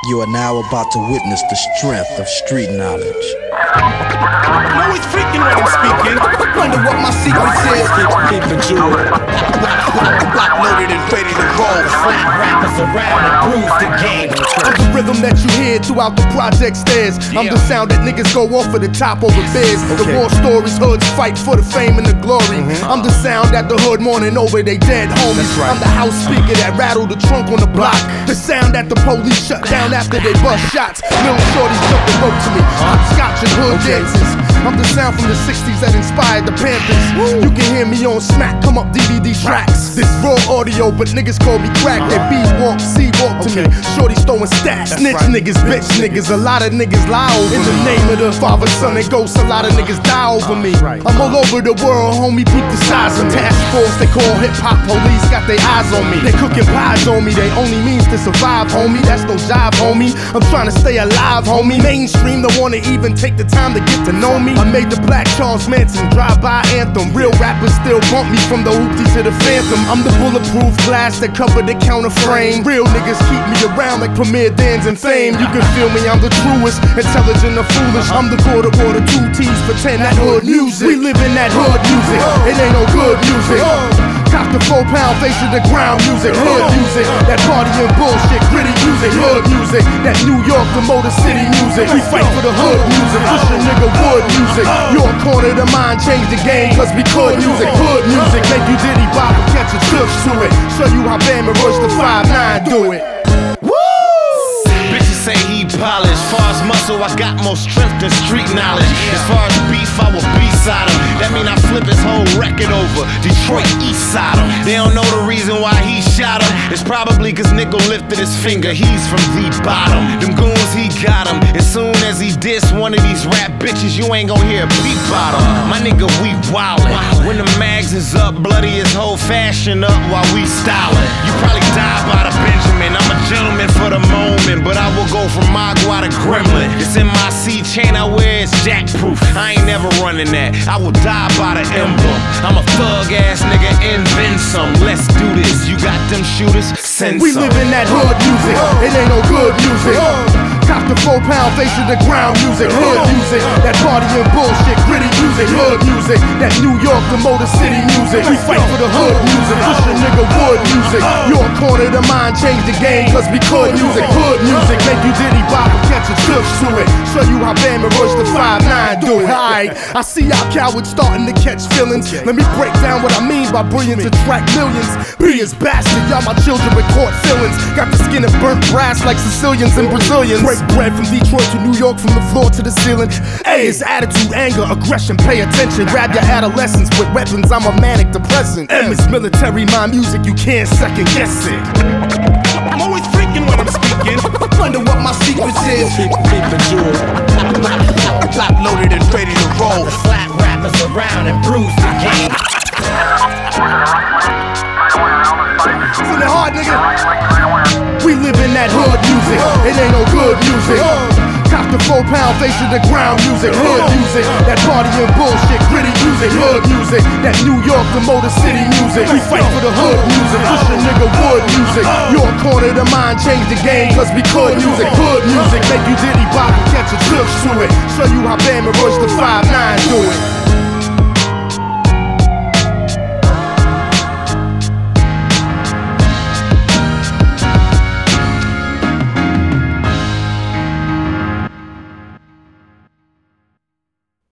You are now about to witness the strength of street knowledge. I'm always freaking when I'm speaking. Wonder what my secret is. Keep the jewel. Block loaded and ready to roll. Slap rappers around and bruise the game. I'm the rhythm that you hear throughout the project stairs. I'm the sound that niggas go off of the top over bears. The war stories, hoods fight for the fame and the glory. I'm the sound that the hood mourning over they dead homies. I'm the house speaker that rattled the trunk on the block. The sound that the police shut down after they bust shots. Little shorties jumping rope to me. I'm Scotch and hood dances. I'm the sound from the 60s that inspired the Panthers. You can hear me on Smack, come up DVD tracks. This raw audio, but niggas call me crack. They B-walk, C-walk to me. Shorties throwing stats. Snitch niggas, bitch niggas. A lot of niggas lie over in the name of the Father, Son, and Ghost. A lot of niggas die over me. I'm all over the world, homie, peep the size of task force. They call hip-hop police, got their eyes on me. They cooking pies on me, they only means to survive, homie. That's no jive, homie. I'm trying to stay alive, homie. Mainstream don't wanna even take the time to get to know me. I made the Black Charles Manson drive-by anthem. Real rappers still bump me from the hoopty to the Phantom. I'm the bulletproof glass that cover the counter frame. Real niggas keep me around like Premier Dans and Fame. You can feel me, I'm the truest, intelligent or foolish. I'm the quarter, two T's, pretend that hood music. We live in that hood music, it ain't no good music. Cock the 4 pound face to the ground music, hood music. That party and bullshit, gritty music, hood music. That New York, the Motor City music. We fight for the hood music, push a nigga wood music. Your corner of the mind, change the game, cause we could music. Hood music, make you diddy bop and catch a tips to it. Show you how Bama Rush the 5'9" do it. Bitches say he polished. Far as muscle, I got more strength than street knowledge. As far as beef, I will B-side him. That mean I flip his whole record over. Detroit East Side him. They don't know the reason why he shot him. It's probably cause Nickel lifted his finger. He's from the bottom. Them goons, he got him. As soon as he diss one of these rap bitches, you ain't gon' hear a beat bottom. My nigga, we wildin'. When the mags is up, bloody his whole fashion up while we stylin'. You probably die by the Benjamin. I'm a gentleman for the moment, but I will go from Magua to Gremlin. It's in my C chain I wear, it's jackproof. I ain't never running that. I will die by the emblem. I'm a thug ass nigga and then some. Let's do this. You got them shooters? Send We some. live in that hood music, it ain't no good music. Cock the 4 pound face to the ground music, hood music. That party and bullshit, gritty music, hood music. That New York, the Motor City music. We fight for the hood music, push a nigga wood music. Your corner of the mind, change the game, cause we could music. Hood music, make you diddy bop and catch a tips to it. Show you how Bama Rush the 5'9" do it. Alright, I see y'all cowards starting to catch feelings. Let me break down what I mean by brilliance to track millions. Be as bastard, y'all my children with court feelings. Got the skin of burnt brass like Sicilians and Brazilians. Break bread from Detroit to New York, from the floor to the ceiling. A is attitude, anger, aggression, pay attention. Grab your adolescence with weapons, I'm a manic depressant. M is military, my music, you can't second guess it. I'm always freaking when I'm speaking. Wonder what my secret is. Keep the jewel. Block loaded and ready to roll. Slap rappers around and bruise the game. From the heart, nigga. We live in that hood music, it ain't no good music. Cock the 4 pound face to the ground music, hood music. That party and bullshit, gritty music, hood music. That New York, the Motor City music. We fight for the hood music, push a nigga wood music. Your corner of the mind, change the game, cause we could music. Hood music, make you diddy bop and catch a tips to it. Show you how Bama Rush the 5'9" do it.